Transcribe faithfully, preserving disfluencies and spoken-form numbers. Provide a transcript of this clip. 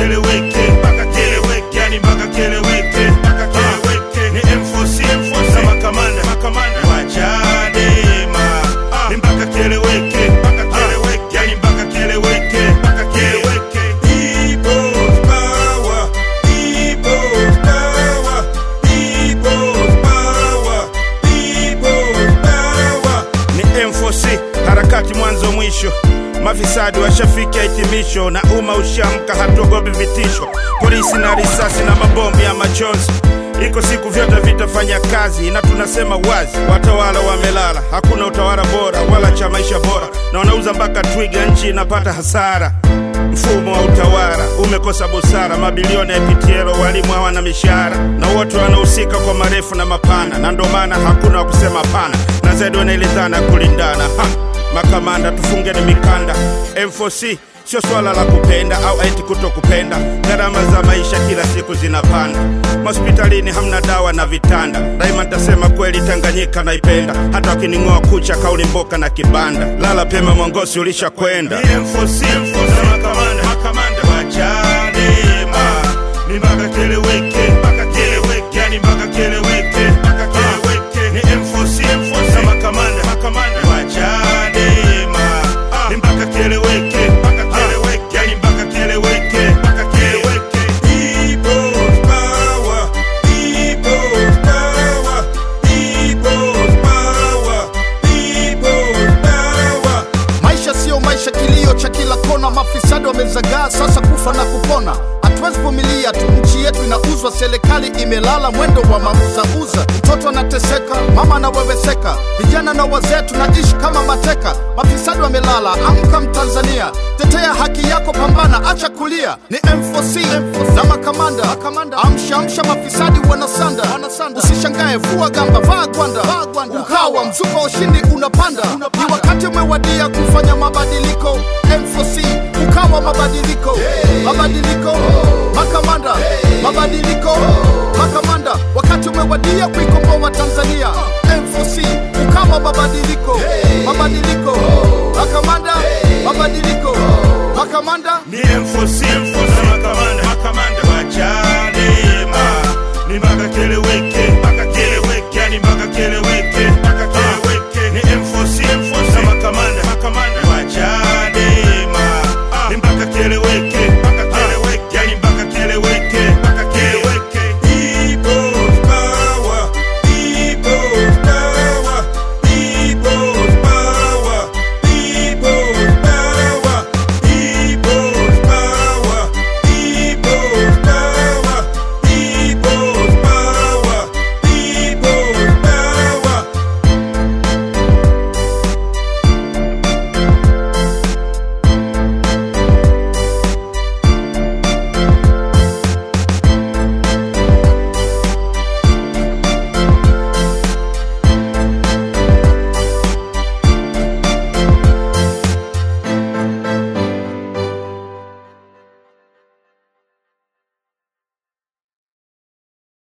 keleweke, mpaka keleweke, yani mpaka keleweke, mpaka keleweke. Ni M four C, M four C na makamanda, makamanda wa Chadema. Ni mpaka keleweke, mpaka keleweke, yani mpaka keleweke, mpaka keleweke. People's power, people's power, people's power, people's power. Ni M four C, harakati mwanzo mwisho. Mafisadi washafikia hitimisho na umma ushamka, hatuogopi vitisho. Polisi na risasi na mabombi ya machozi. Iko siku vyote vitafanya kazi na tunasema wazi, watawala wamelala. Hakuna utawala bora wala cha maisha bora, na wanauza mpaka twiga, nchi inapata hasara. Mfumo wa utawala umekosa busara, mabilioni ya P T L, walimu hawana mishahara, na wote wanahusika kwa marefu na mapana, na ndo maana hakuna wa kusema hapana, na zaidi wanailizana kulindana. Ha! Makamanda tufungeni mikanda. M four C sio swala la kupenda au eti kutokupenda. Gharama za maisha kila siku zinapanda. Hospitalini hamna dawa na vitanda. Daima nitasema kweli, Tanganyika naipenda. Hata wakining'oa kucha, kauli mboka na kibanda. Lala pema Mwangosi ulisha kwenda. M four C, M four C na makamanda, makamanda wa Chadema. Ni mpaka keleweke, mpaka keleweke, yani mpaka keleweke, mpaka keleweke. Ni M four C, M four C na makamanda, makamanda wa Chadema. Ni mpaka keleweke, mpaka keleweke, yani mpaka keleweke, mpaka keleweke. People's power, people's power, people's power, people's power. Maisha sio maisha, kilio cha kila kona. Mafisadi wamezagaa sasa, kufa na kupona. Hatuwezi vumilia tu, nchi yetu inauzwa, serikali imelala, mwendo wa mauzauza. Mtoto anateseka, mama anaweweseka, vijana na wazee tunaishi kama mateka. Mafisadi wamelala, amka Mtanzania, tetea haki yako, pambana, acha kulia. Ni M four C na makamanda, amsha amsha, mafisadi wanasanda. Usishangae, vua gamba, vaa gwanda, ukawa mzuka wa ushindi unapanda. Ni wakati umewadia kufanya mabadiliko. M four C ukawa mabadiliko, mabadiliko, makamanda, mabadiliko, makamanda. Wakati umewadia kuikomboa Tanzania. M four C ukawa mabadiliko, mabadiliko, makamanda, mabadiliko, makamanda. Ni M four C, M four C